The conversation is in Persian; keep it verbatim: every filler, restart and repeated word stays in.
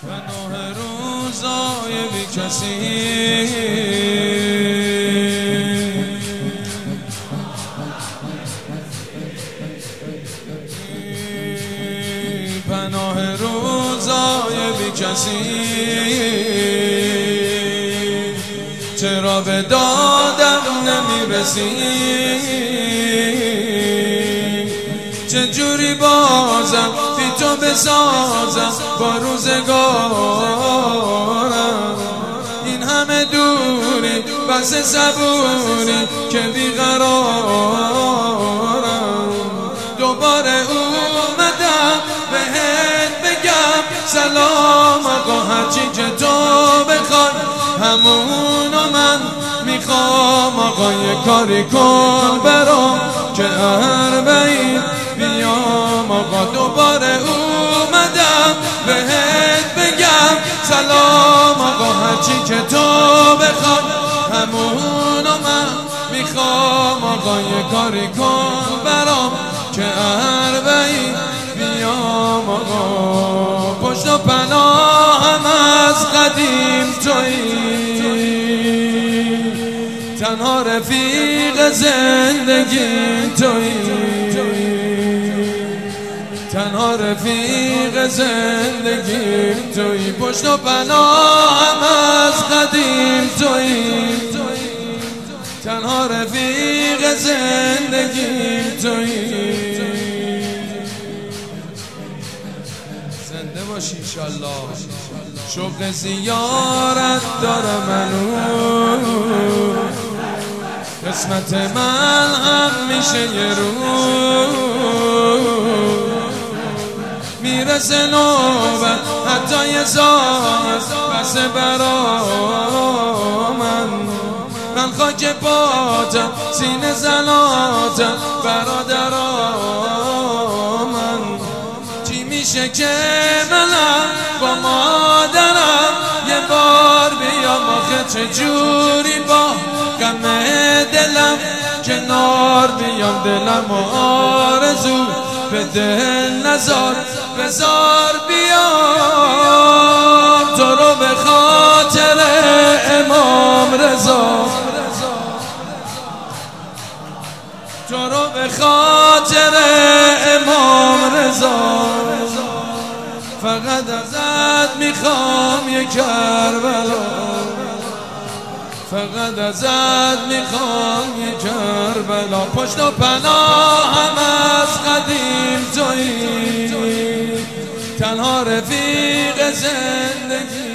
پناه روزای بی کسی، پناه روزای بی کسی، چرا به دادم نمیرسی؟ چجوری بازم بی تو بسازم با روزگارم؟ این همه دوری بس صبوری که بیقرارم. دوباره اومدم بهت بگم سلام آقا، هرچی که تو بخوای همونو من میخوام. آقا یه کاری کن برام که اربعین بیام. آقا دوباره اومدم بهت بگم سلام آقا، هرچی که تو بخوای همونو من میخوام. آقا یه کاری کن برام که اربعین بیام. آقا پشت و پناهم از قدیم تویی، تنها رفیق زندگی تویی، تنها رفیق زندگی تویی. پشت و پناهم از قدیم تویی، تنها رفیق زندگی تویی. زنده باشی انشالله. شوق زیارت داره منو، قسمت من هم میشه یه روز میرسه نوبت، حتی یه ساعت بس برا من. من خاک پاتم سینه زناتم برادرا من. چی میشه که منم با مادرم یه بار بیام؟ آخه چجوری با غم دلم کنار بیام؟ دلم آرزو به دل نزار بزار بیام. تو رو به خاطر امام رضا، تو رو به خاطر امام رضا، فقط ازت میخوام یه کربلا، فقط ازت میخوام یه کربلا. پشت و پناهم از قدیم تویی، تنها رفیق زندگی